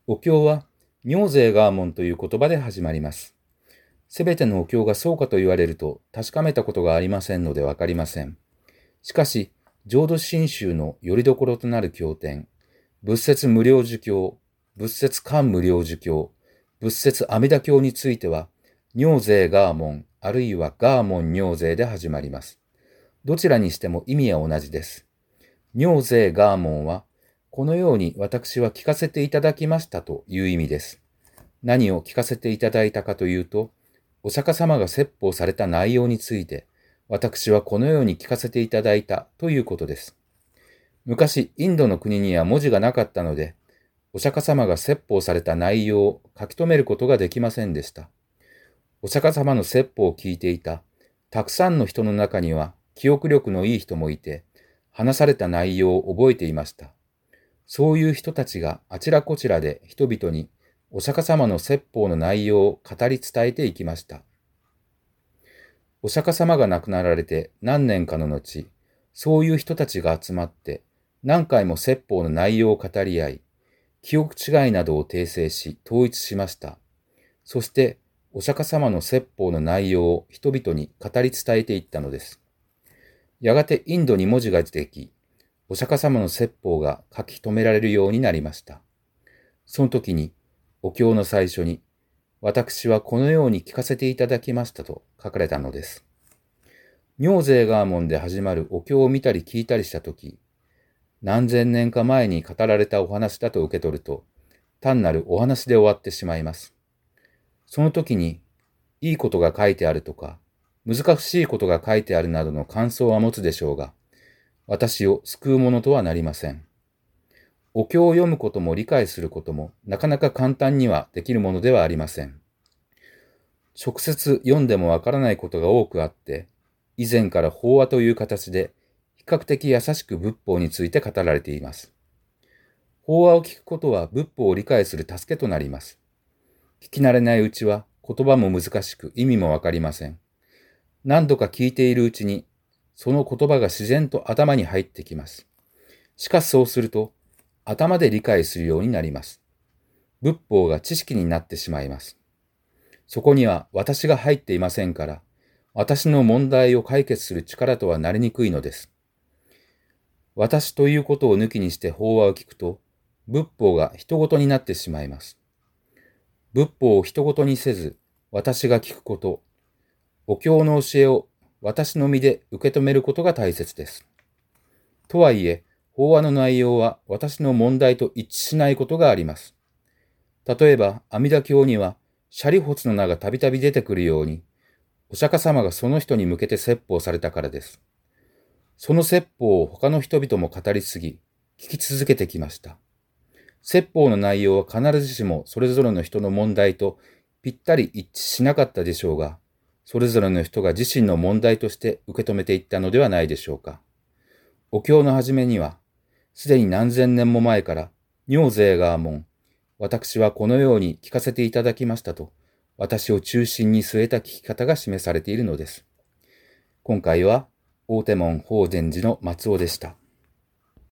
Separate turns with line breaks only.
お経は、妙税ガーモンという言葉で始まります。すべてのお経がそうかと言われると確かめたことがありませんのでわかりません。しかし、浄土真宗の拠り所となる経典、仏説無量寿経、仏説漢無量寿経、仏説阿弥陀経については、妙税ガーモン、あるいはガーモン妙税で始まります。どちらにしても意味は同じです。妙税ガーモンは、このように私は聞かせていただきましたという意味です。何を聞かせていただいたかというと、お釈迦様が説法された内容について、私はこのように聞かせていただいたということです。昔、インドの国には文字がなかったので、お釈迦様が説法された内容を書き留めることができませんでした。お釈迦様の説法を聞いていたたくさんの人の中には記憶力のいい人もいて、話された内容を覚えていました。そういう人たちがあちらこちらで人々にお釈迦様の説法の内容を語り伝えていきました。お釈迦様が亡くなられて何年かの後、そういう人たちが集まって何回も説法の内容を語り合い、記憶違いなどを訂正し統一しました。そしてお釈迦様の説法の内容を人々に語り伝えていったのです。やがてインドに文字が出てき、お釈迦様の説法が書き留められるようになりました。その時に、お経の最初に、私はこのように聞かせていただきましたと書かれたのです。妙税ガーモンで始まるお経を見たり聞いたりした時、何千年か前に語られたお話だと受け取ると、単なるお話で終わってしまいます。その時に、いいことが書いてあるとか、難しいことが書いてあるなどの感想は持つでしょうが、私を救うものとはなりません。お経を読むことも理解することもなかなか簡単にはできるものではありません。直接読んでもわからないことが多くあって、以前から法話という形で比較的優しく仏法について語られています。法話を聞くことは仏法を理解する助けとなります。聞き慣れないうちは言葉も難しく意味もわかりません。何度か聞いているうちに、その言葉が自然と頭に入ってきます。しかしそうすると、頭で理解するようになります。仏法が知識になってしまいます。そこには私が入っていませんから、私の問題を解決する力とはなりにくいのです。私ということを抜きにして法話を聞くと、仏法が人事になってしまいます。仏法を人事にせず、私が聞くこと、お経の教えを私の身で受け止めることが大切です。とはいえ、法話の内容は私の問題と一致しないことがあります。例えば、阿弥陀経には、シャリホツの名がたびたび出てくるように、お釈迦様がその人に向けて説法されたからです。その説法を他の人々も語り継ぎ、聞き続けてきました。説法の内容は必ずしもそれぞれの人の問題とぴったり一致しなかったでしょうが、それぞれの人が自身の問題として受け止めていったのではないでしょうか。お経の始めには、すでに何千年も前から、妙税ガーモン、私はこのように聞かせていただきましたと、私を中心に据えた聞き方が示されているのです。今回は、大手門法禅寺の松尾でした。